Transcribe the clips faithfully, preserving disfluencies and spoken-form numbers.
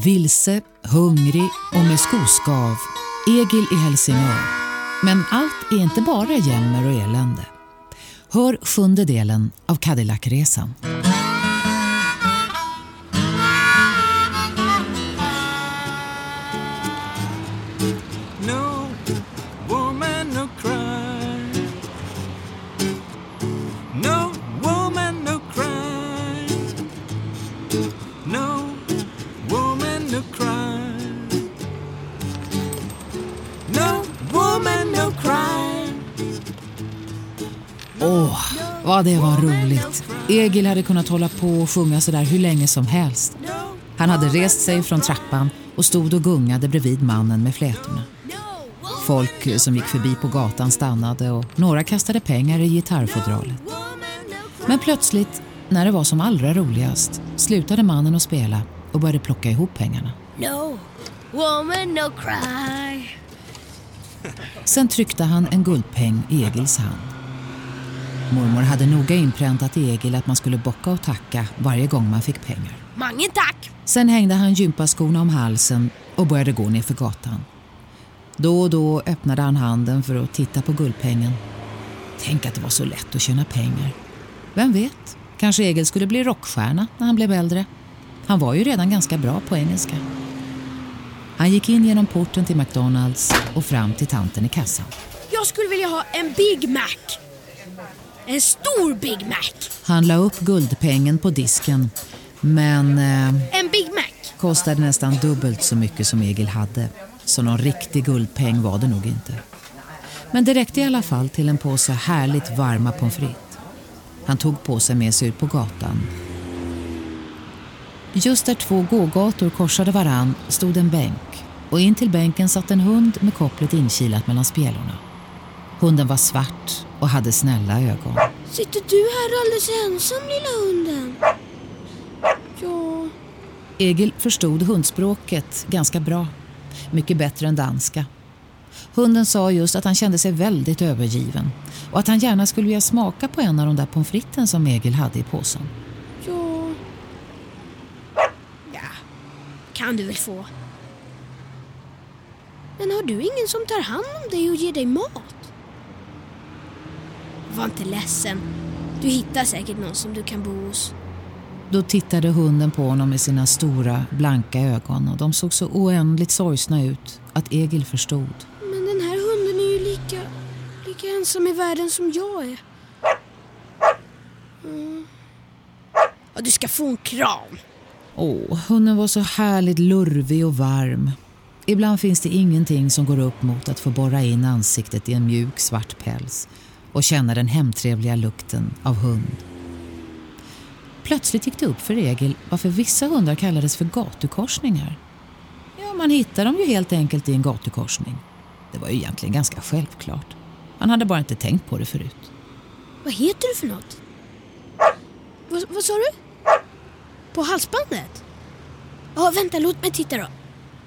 Vilse, hungrig och med skoskav, Egil i Helsingör. Men allt är inte bara jämmer och elände. Hör sjunde delen av Cadillac-resan. No woman, no cry. No woman, no cry. No woman, no cry. No woman, no cry. Åh, vad det var roligt. Egil hade kunnat hålla på och sjunga så där hur länge som helst. Han hade rest sig från trappan och stod och gungade bredvid mannen med flätorna. Folk som gick förbi på gatan stannade och några kastade pengar i gitarrfodralet. Men plötsligt, när det var som allra roligast, slutade mannen att spela och började plocka ihop pengarna. No woman, no cry. Sen tryckte han en guldpeng i Egils hand. Mormor hade noga inpräntat i Egil att man skulle bocka och tacka varje gång man fick pengar. Mange tack! Sen hängde han gympaskorna om halsen och började gå ner för gatan. Då och då öppnade han handen för att titta på guldpengen. Tänk att det var så lätt att tjäna pengar. Vem vet, kanske Egil skulle bli rockstjärna när han blev äldre. Han var ju redan ganska bra på engelska. Han gick in genom porten till McDonalds och fram till tanten i kassan. Jag skulle vilja ha en Big Mac. En stor Big Mac. Han la upp guldpengen på disken, men eh, En Big Mac. kostade nästan dubbelt så mycket som Egil hade. Så någon riktig guldpeng var det nog inte. Men det räckte i alla fall till en påse härligt varma pommes frites. Han tog på sig med sig ut på gatan. Just där två gågator korsade varann stod en bänk. Och in till bänken satt en hund med kopplet inkilat mellan spjälorna. Hunden var svart och hade snälla ögon. Sitter du här alldeles ensam, lilla hunden? Ja. Egil förstod hundspråket ganska bra. Mycket bättre än danska. Hunden sa just att han kände sig väldigt övergiven. Och att han gärna skulle vilja smaka på en av de där pommes fritesen som Egil hade i påsen. Ja. Ja. Kan du väl få. Men har du ingen som tar hand om dig och ger dig mat? Var inte ledsen. Du hittar säkert någon som du kan bo hos. Då tittade hunden på honom med sina stora, blanka ögon och de såg så oändligt sorgsna ut att Egil förstod. Men den här hunden är ju lika, lika ensam i världen som jag är. Mm. Ja, du ska få en kram. Åh, hunden var så härligt lurvig och varm. Ibland finns det ingenting som går upp mot att få borra in ansiktet i en mjuk svart päls och känna den hemtrevliga lukten av hund. Plötsligt gick det upp för Egil varför vissa hundar kallades för gatukorsningar. Ja, man hittar dem ju helt enkelt i en gatukorsning. Det var ju egentligen ganska självklart. Han hade bara inte tänkt på det förut. Vad heter du för något? Vad, vad sa du? På halsbandet? Ja, vänta, låt mig titta då.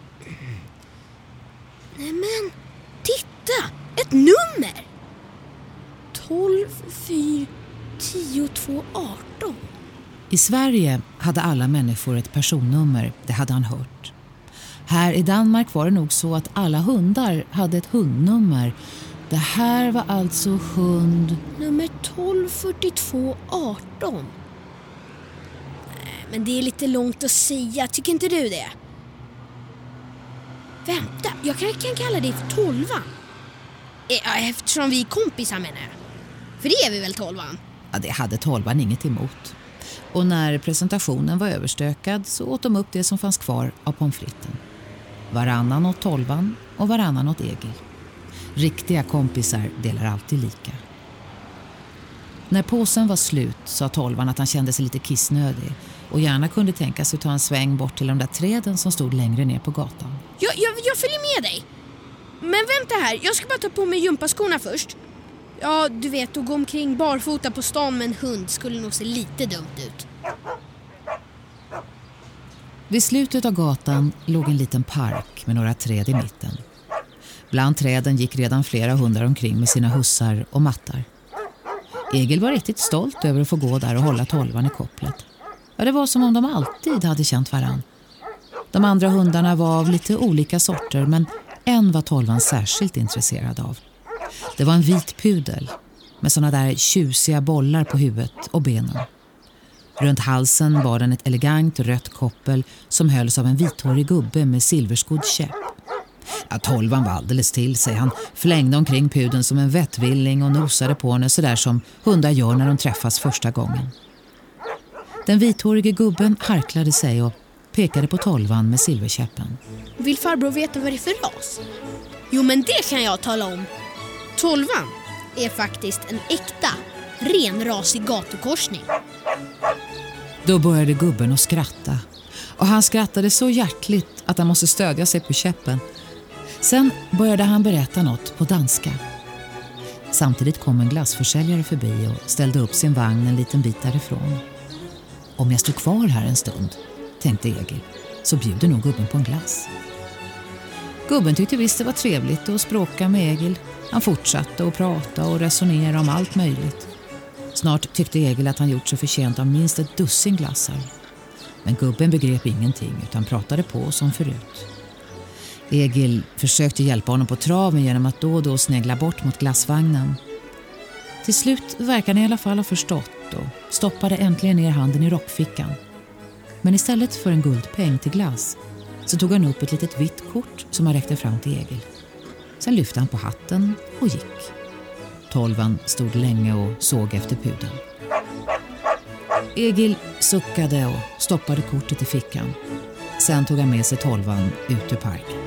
Nej men, titta! Ett nummer! tolv, fyra, tio, två, arton. I Sverige hade alla människor ett personnummer, det hade han hört. Här i Danmark var det nog så att alla hundar hade ett hundnummer. Det här var alltså hund... Nummer tolv, fyrtiotvå, arton. Nej, men det är lite långt att säga, tycker inte du det? Vänta, jag kan, kan kalla dig för tolvan. Eh, Eftersom vi är kompisar menar jag. För det är vi väl tolvan? Ja, det hade tolvan inget emot. Och när presentationen var överstökad så åt de upp det som fanns kvar av pommes fritesen. Varannan åt tolvan och varannan åt Egil. Riktiga kompisar delar alltid lika. När påsen var slut sa tolvan att han kände sig lite kissnödig och gärna kunde tänka sig att ta en sväng bort till de där träden som stod längre ner på gatan. Jag, jag, jag följer med dig. Men vänta här, jag ska bara ta på mig gympaskorna först. Ja, du vet, att gå omkring barfota på stan med en hund skulle nog se lite dumt ut. Vid slutet av gatan låg en liten park med några träd i mitten. Bland träden gick redan flera hundar omkring med sina hussar och mattar. Egil var riktigt stolt över att få gå där och hålla tolvan i kopplet. Ja, det var som om de alltid hade känt varann. De andra hundarna var av lite olika sorter, men en var tolvan särskilt intresserad av. Det var en vit pudel med såna där tjusiga bollar på huvudet och benen. Runt halsen var den ett elegant rött koppel som hölls av en vithårig gubbe med silverskodd käpp. Ja, tolvan var alldeles till sig. Han flängde omkring pudeln som en vettvilling och nosade på henne så där som hundar gör när de träffas första gången. Den vithårige gubben harklade sig och pekade på tolvan med silverkäppen. Vill farbror veta vad det är för ras? Jo, men det kan jag tala om. Tolvan är faktiskt en äkta, renrasig gatukorsning. Då började gubben att skratta. Och han skrattade så hjärtligt att han måste stödja sig på käppen. Sen började han berätta något på danska. Samtidigt kom en glassförsäljare förbi och ställde upp sin vagn en liten bit därifrån. Om jag stod kvar här en stund, tänkte Egil, så bjuder nog gubben på en glass. Gubben tyckte visst det var trevligt att språka med Egil. Han fortsatte att prata och resonera om allt möjligt. Snart tyckte Egil att han gjort sig förtjänt av minst ett dussin glassar. Men gubben begrep ingenting utan pratade på som förut. Egil försökte hjälpa honom på traven genom att då och då snegla bort mot glassvagnen. Till slut verkade han i alla fall ha förstått och stoppade äntligen ner handen i rockfickan. Men istället för en guldpeng till glass så tog han upp ett litet vitt kort som han räckte fram till Egil. Sen lyfte han på hatten och gick. Tolvan stod länge och såg efter pudeln. Egil suckade och stoppade kortet i fickan. Sen tog han med sig tolvan ut ur parken.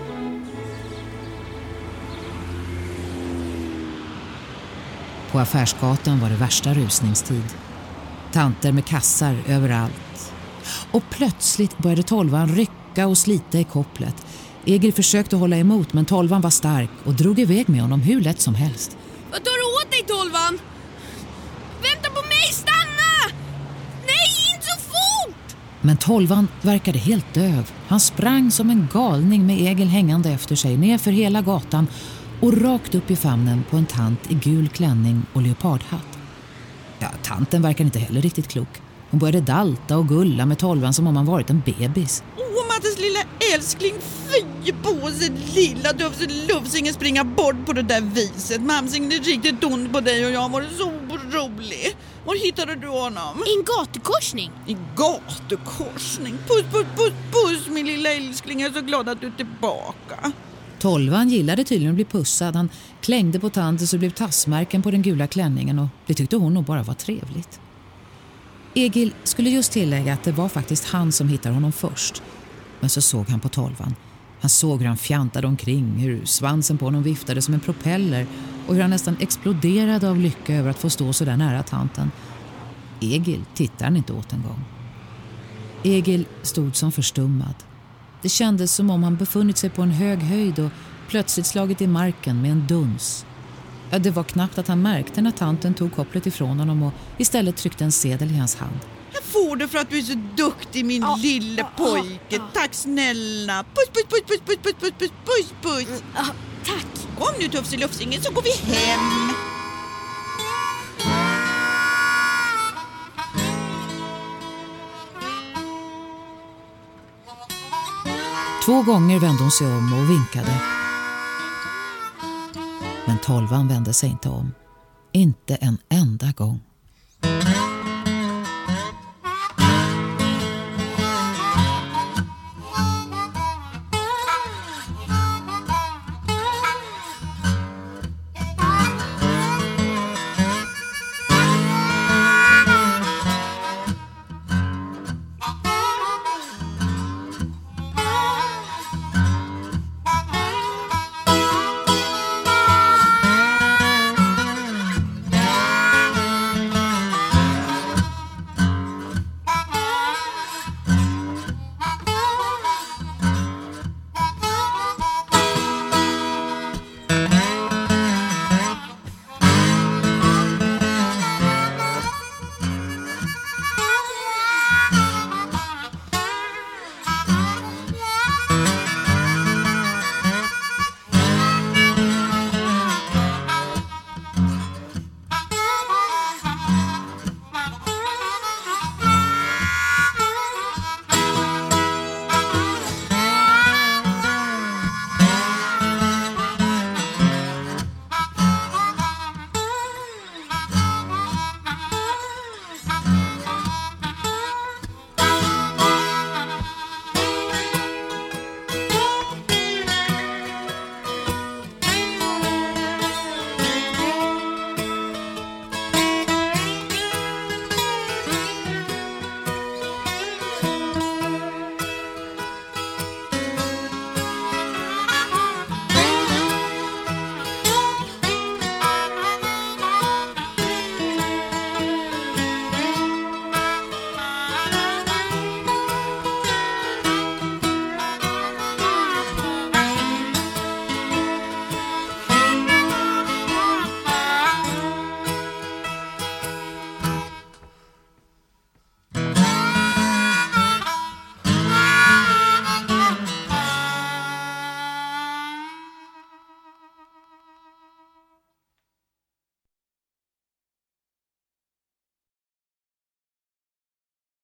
På Affärsgatan var det värsta rusningstid. Tanter med kassar överallt. Och plötsligt började tolvan rycka och slita i kopplet. Egil försökte hålla emot, men tolvan var stark och drog iväg med honom hur lätt som helst. Vad tar du åt dig, tolvan? Vänta på mig, stanna! Nej, inte så fort! Men tolvan verkade helt döv. Han sprang som en galning med Egil hängande efter sig ner för hela gatan och rakt upp i famnen på en tant i gul klänning och leopardhatt. Ja, tanten verkade inte heller riktigt klok. Hon började dalta och gulla med tolvan som om han varit en bebis. Åh, Mattes lilla älskling, fy på sig lilla dövselufsingen springa bort på det där viset. Mamsingen är riktigt ond på dig och jag var så orolig. Var hittade du honom? I en gatukorsning. I gatukorsning? Puss, puss, puss, puss, min lilla älskling. Jag är så glad att du är tillbaka. Tolvan gillade tydligen att bli pussad. Han klängde på tanten så det blev tassmärken på den gula klänningen och det tyckte hon nog bara var trevligt. Egil skulle just tillägga att det var faktiskt han som hittade honom först. Men så såg han på tolvan. Han såg hur han fjantade omkring, hur svansen på honom viftade som en propeller och hur han nästan exploderade av lycka över att få stå så där nära tanten. Egil tittade han inte åt en gång. Egil stod som förstummad. Det kändes som om han befunnit sig på en hög höjd och plötsligt slagit i marken med en duns. Ja, det var knappt att han märkte när tanten tog kopplet ifrån honom och istället tryckte en sedel i hans hand. Jag får det för att du är så duktig, min Ja, lille ja, pojke. ja. Tack snälla. Puss, puss, puss, puss, puss, puss, puss, puss, puss, puss. Ja, tack. Kom nu, tufselufsingen, så går vi hem. Två gånger vände hon sig om och vinkade. Men tolvan vände sig inte om. Inte en enda gång.